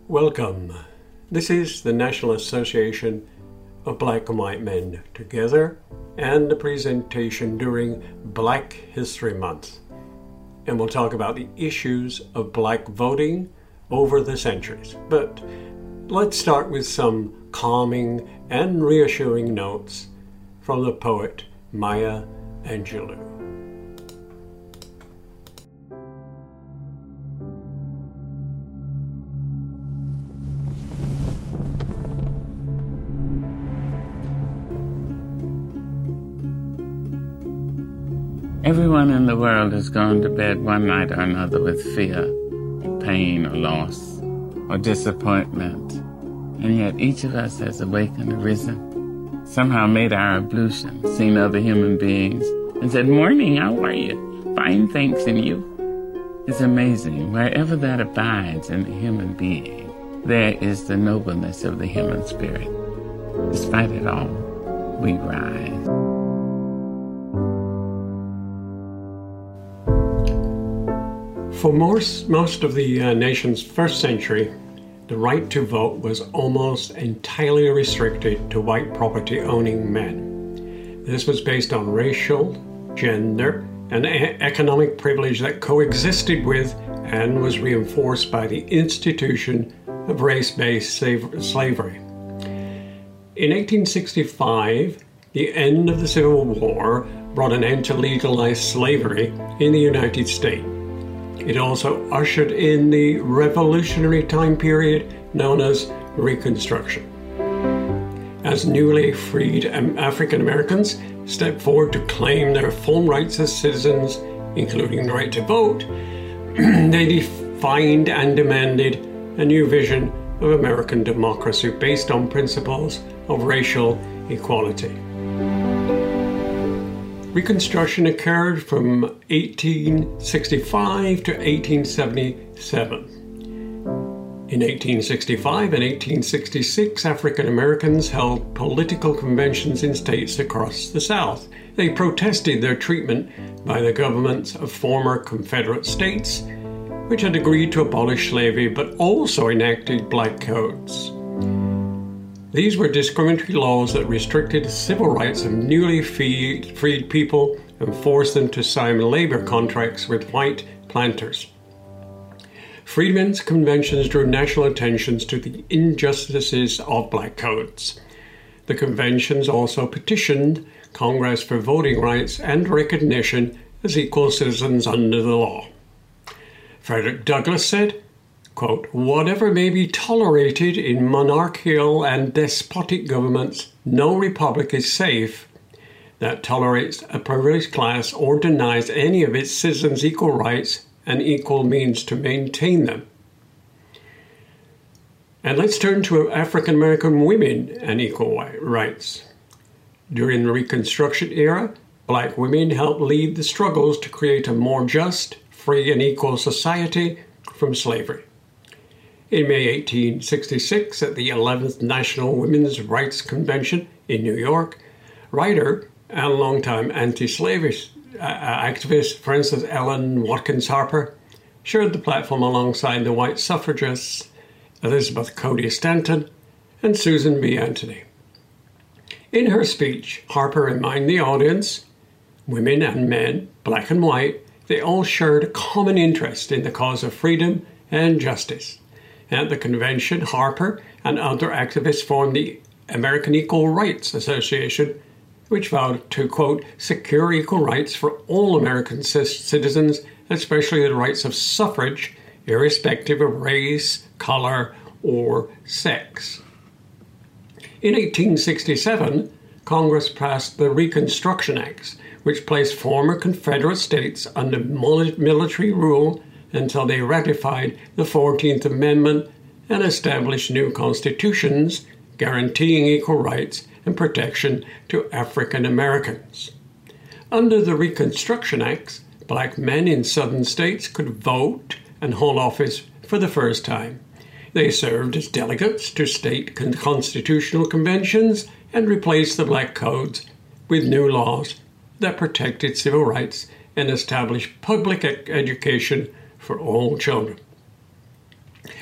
Welcome. This is the National Association of Black and White Men Together and the presentation during Black History Month. And we'll talk about the issues of black voting over the centuries. But let's start with some calming and reassuring notes from the poet Maya Angelou. Everyone in the world has gone to bed one night or another with fear, pain, or loss, or disappointment. And yet each of us has awakened, arisen, somehow made our ablution, seen other human beings, and said, "Morning, how are you? Fine, thanks, and you?" It's amazing. Wherever that abides in a human being, there is the nobleness of the human spirit. Despite it all, we rise. For most of the nation's first century, the right to vote was almost entirely restricted to white property-owning men. This was based on racial, gender, and economic privilege that coexisted with and was reinforced by the institution of race-based slavery. In 1865, the end of the Civil War brought an end to legalized slavery in the United States. It also ushered in the revolutionary time period known as Reconstruction. As newly freed African Americans stepped forward to claim their full rights as citizens, including the right to vote, they defined and demanded a new vision of American democracy based on principles of racial equality. Reconstruction occurred from 1865 to 1877. In 1865 and 1866, African Americans held political conventions in states across the South. They protested their treatment by the governments of former Confederate states, which had agreed to abolish slavery but also enacted black codes. These were discriminatory laws that restricted the civil rights of newly freed people and forced them to sign labor contracts with white planters. Freedmen's conventions drew national attention to the injustices of black codes. The conventions also petitioned Congress for voting rights and recognition as equal citizens under the law. Frederick Douglass said, quote, "Whatever may be tolerated in monarchical and despotic governments, no republic is safe that tolerates a privileged class or denies any of its citizens equal rights and equal means to maintain them." And let's turn to African American women and equal rights. During the Reconstruction era, black women helped lead the struggles to create a more just, free, and equal society from slavery. In May 1866, at the 11th National Women's Rights Convention in New York, writer and longtime anti-slavery activist Frances Ellen Watkins Harper shared the platform alongside the white suffragists Elizabeth Cady Stanton and Susan B. Anthony. In her speech, Harper reminded the audience, women and men, black and white, they all shared a common interest in the cause of freedom and justice. At the convention, Harper and other activists formed the American Equal Rights Association, which vowed to, quote, secure equal rights for all American citizens, especially the rights of suffrage, irrespective of race, color, or sex. In 1867, Congress passed the Reconstruction Acts, which placed former Confederate states under military rule until they ratified the 14th Amendment and established new constitutions guaranteeing equal rights and protection to African Americans. Under the Reconstruction Acts, black men in southern states could vote and hold office for the first time. They served as delegates to state constitutional conventions and replaced the black codes with new laws that protected civil rights and established public education for all children.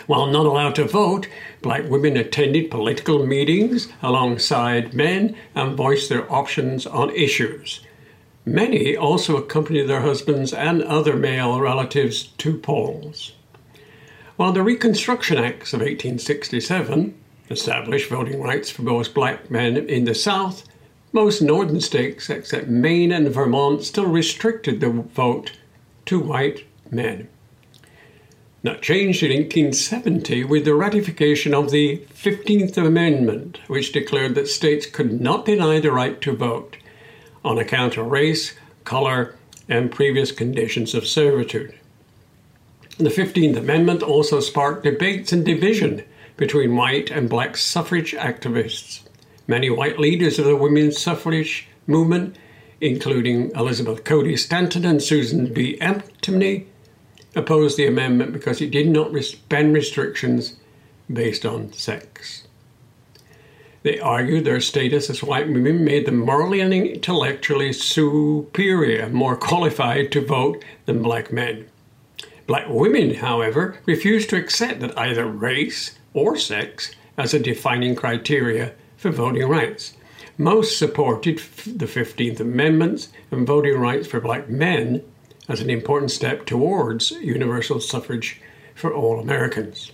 While not allowed to vote, black women attended political meetings alongside men and voiced their options on issues. Many also accompanied their husbands and other male relatives to polls. While the Reconstruction Acts of 1867 established voting rights for most black men in the South, most northern states, except Maine and Vermont, still restricted the vote to white men. That changed in 1870 with the ratification of the 15th Amendment, which declared that states could not deny the right to vote on account of race, color, and previous conditions of servitude. The 15th Amendment also sparked debates and division between white and black suffrage activists. Many white leaders of the women's suffrage movement, including Elizabeth Cady Stanton and Susan B. Anthony, opposed the amendment because it did not ban restrictions based on sex. They argued their status as white women made them morally and intellectually superior, more qualified to vote than black men. Black women, however, refused to accept that either race or sex as a defining criteria for voting rights. Most supported the 15th Amendment and voting rights for black men as an important step towards universal suffrage for all Americans.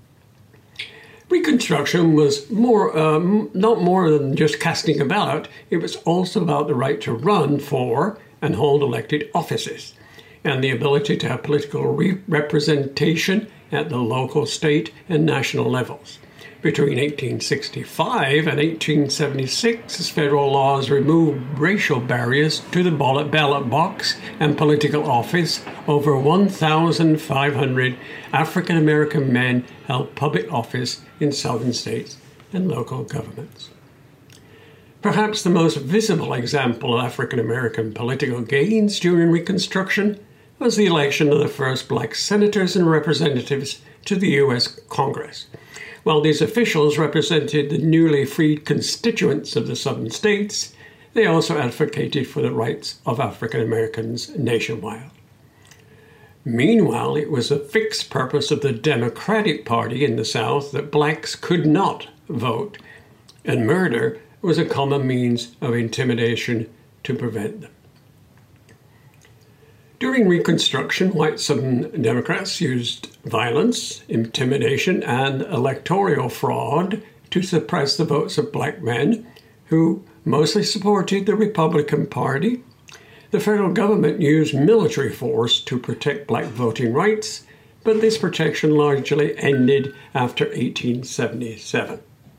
Reconstruction was not more than just casting a ballot. It was also about the right to run for and hold elected offices, and the ability to have political representation at the local, state, and national levels. Between 1865 and 1876, federal laws removed racial barriers to the ballot box and political office. Over 1,500 African American men held public office in southern states and local governments. Perhaps the most visible example of African American political gains during Reconstruction was the election of the first black senators and representatives to the U.S. Congress. While these officials represented the newly freed constituents of the southern states, they also advocated for the rights of African Americans nationwide. Meanwhile, it was a fixed purpose of the Democratic Party in the South that blacks could not vote, and murder was a common means of intimidation to prevent them. During Reconstruction, white Southern Democrats used violence, intimidation, and electoral fraud to suppress the votes of black men who mostly supported the Republican Party. The federal government used military force to protect black voting rights, but this protection largely ended after 1877.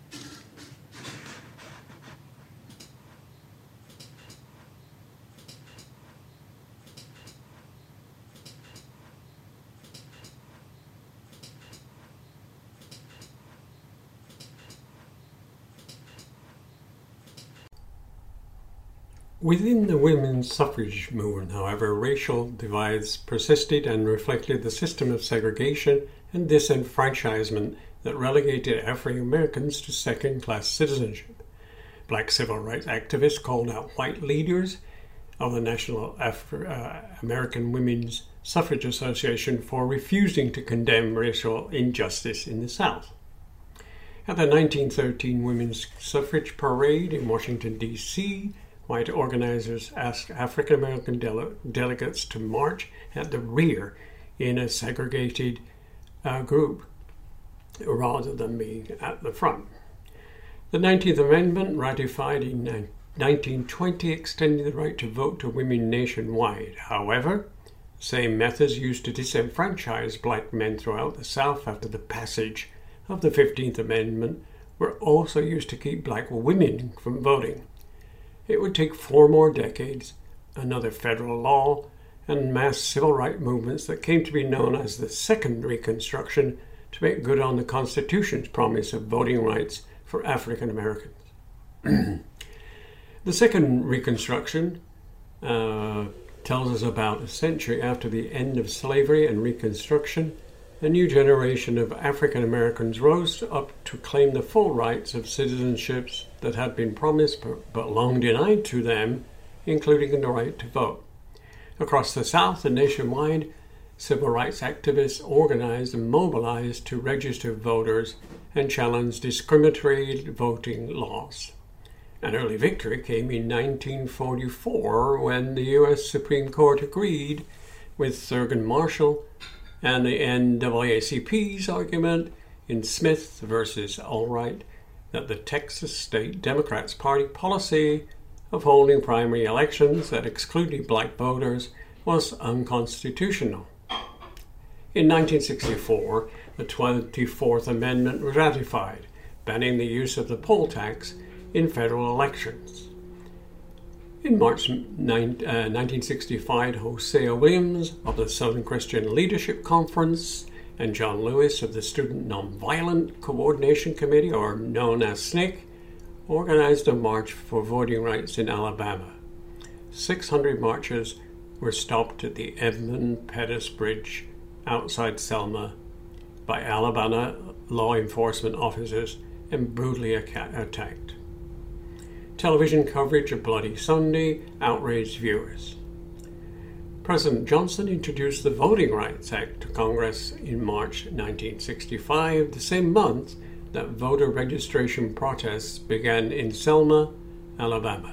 Within the women's suffrage movement, however, racial divides persisted and reflected the system of segregation and disenfranchisement that relegated African Americans to second-class citizenship. Black civil rights activists called out white leaders of the National American Women's Suffrage Association for refusing to condemn racial injustice in the South. At the 1913 Women's Suffrage Parade in Washington, D.C., white organizers asked African American delegates to march at the rear in a segregated group rather than being at the front. The 19th Amendment, ratified in 1920, extended the right to vote to women nationwide. However, the same methods used to disenfranchise black men throughout the South after the passage of the 15th Amendment were also used to keep black women from voting. It would take 4 more decades, another federal law, and mass civil rights movements that came to be known as the Second Reconstruction to make good on the Constitution's promise of voting rights for African Americans. The Second Reconstruction tells us about a century after the end of slavery and Reconstruction, a new generation of African Americans rose up to claim the full rights of citizenships that had been promised but long denied to them, including the right to vote. Across the South and nationwide, civil rights activists organized and mobilized to register voters and challenge discriminatory voting laws. An early victory came in 1944 when the U.S. Supreme Court agreed with Thurgood Marshall and the NAACP's argument in Smith versus Allwright that the Texas State Democrats Party policy of holding primary elections that excluded black voters was unconstitutional. In 1964, the 24th Amendment was ratified, banning the use of the poll tax in federal elections. In March 1965, Hosea Williams of the Southern Christian Leadership Conference and John Lewis of the Student Nonviolent Coordination Committee, or known as SNCC, organized a march for voting rights in Alabama. 600 marchers were stopped at the Edmund Pettus Bridge outside Selma by Alabama law enforcement officers and brutally attacked. Television coverage of Bloody Sunday outraged viewers. President Johnson introduced the Voting Rights Act to Congress in March 1965, the same month that voter registration protests began in Selma, Alabama.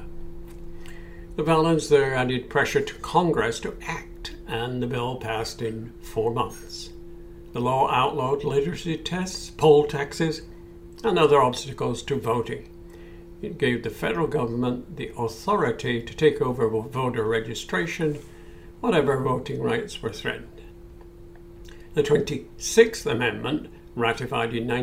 The violence there added pressure to Congress to act, and the bill passed in 4 months. The law outlawed literacy tests, poll taxes, and other obstacles to voting. It gave the federal government the authority to take over voter registration, whatever voting rights were threatened. The 26th Amendment, ratified in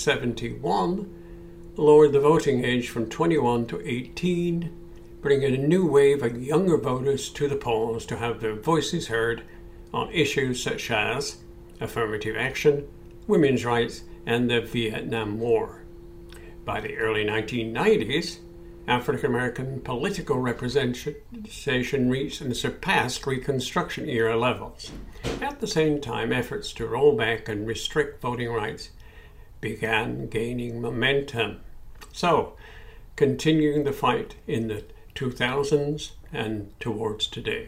1971, lowered the voting age from 21 to 18, bringing a new wave of younger voters to the polls to have their voices heard on issues such as affirmative action, women's rights, and the Vietnam War. By the early 1990s, African American political representation reached and surpassed Reconstruction era levels. At the same time, efforts to roll back and restrict voting rights began gaining momentum. So, continuing the fight in the 2000s and towards today.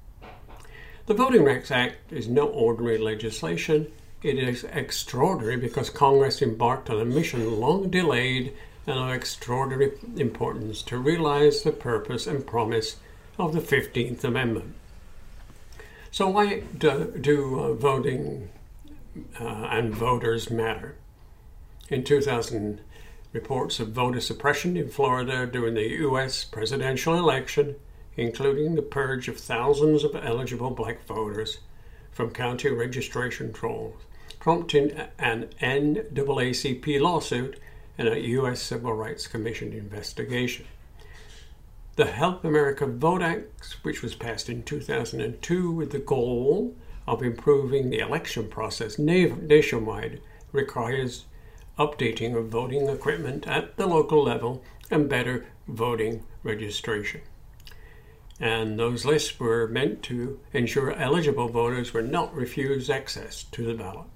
The Voting Rights Act is no ordinary legislation. It is extraordinary because Congress embarked on a mission long delayed and of extraordinary importance to realize the purpose and promise of the 15th Amendment. So why do voting and voters matter? In 2000, reports of voter suppression in Florida during the U.S. presidential election, including the purge of thousands of eligible black voters from county registration rolls, prompting an NAACP lawsuit and a U.S. Civil Rights Commission investigation. The Help America Vote Act, which was passed in 2002 with the goal of improving the election process nationwide, requires updating of voting equipment at the local level and better voting registration. And those lists were meant to ensure eligible voters were not refused access to the ballot.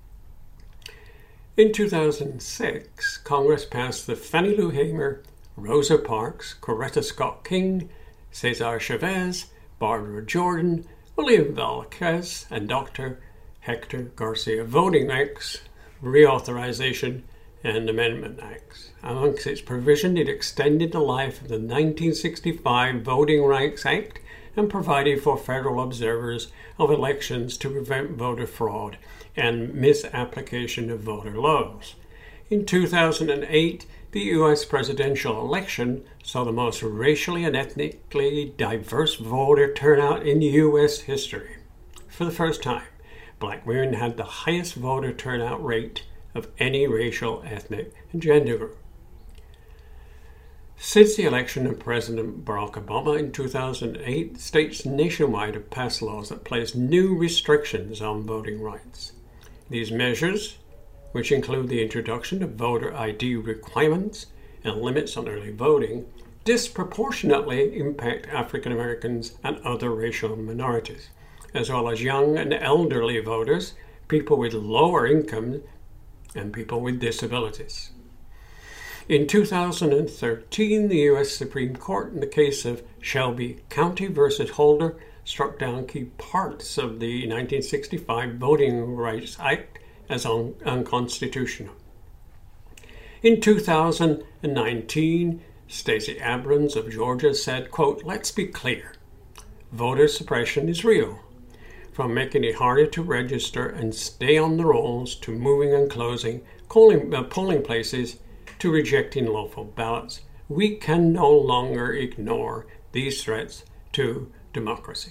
In 2006, Congress passed the Fannie Lou Hamer, Rosa Parks, Coretta Scott King, Cesar Chavez, Barbara Jordan, William Velazquez, and Dr. Hector Garcia Voting Acts, Reauthorization, and Amendment Acts. Amongst its provision, it extended the life of the 1965 Voting Rights Act and provided for federal observers of elections to prevent voter fraud and misapplication of voter laws. In 2008, the U.S. presidential election saw the most racially and ethnically diverse voter turnout in U.S. history. For the first time, black women had the highest voter turnout rate of any racial, ethnic, and gender group. Since the election of President Barack Obama in 2008, states nationwide have passed laws that place new restrictions on voting rights. These measures, which include the introduction of voter ID requirements and limits on early voting, disproportionately impact African Americans and other racial minorities, as well as young and elderly voters, people with lower incomes, and people with disabilities. In 2013, the U.S. Supreme Court, in the case of Shelby County versus Holder, struck down key parts of the 1965 Voting Rights Act as unconstitutional. In 2019, Stacey Abrams of Georgia said, quote, "Let's be clear. Voter suppression is real. From making it harder to register and stay on the rolls to moving and closing polling places to rejecting local ballots. We can no longer ignore these threats to democracy."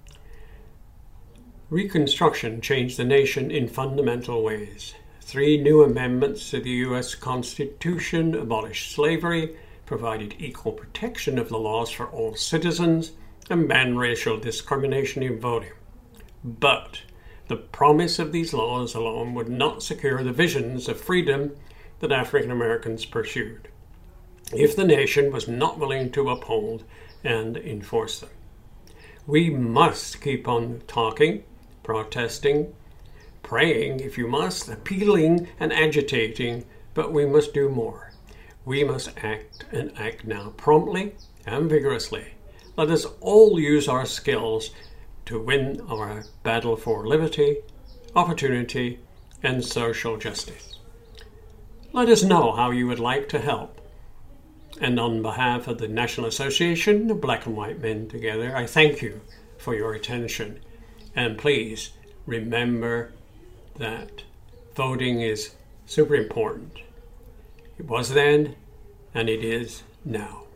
Reconstruction changed the nation in fundamental ways. 3 new amendments to the U.S. Constitution abolished slavery, provided equal protection of the laws for all citizens, and banned racial discrimination in voting. But the promise of these laws alone would not secure the visions of freedom that African Americans pursued, if the nation was not willing to uphold and enforce them. We must keep on talking, protesting, praying if you must, appealing and agitating, but we must do more. We must act and act now promptly and vigorously. Let us all use our skills to win our battle for liberty, opportunity, and social justice. Let us know how you would like to help. And on behalf of the National Association of Black and White Men Together, I thank you for your attention. And please remember that voting is super important. It was then, and it is now.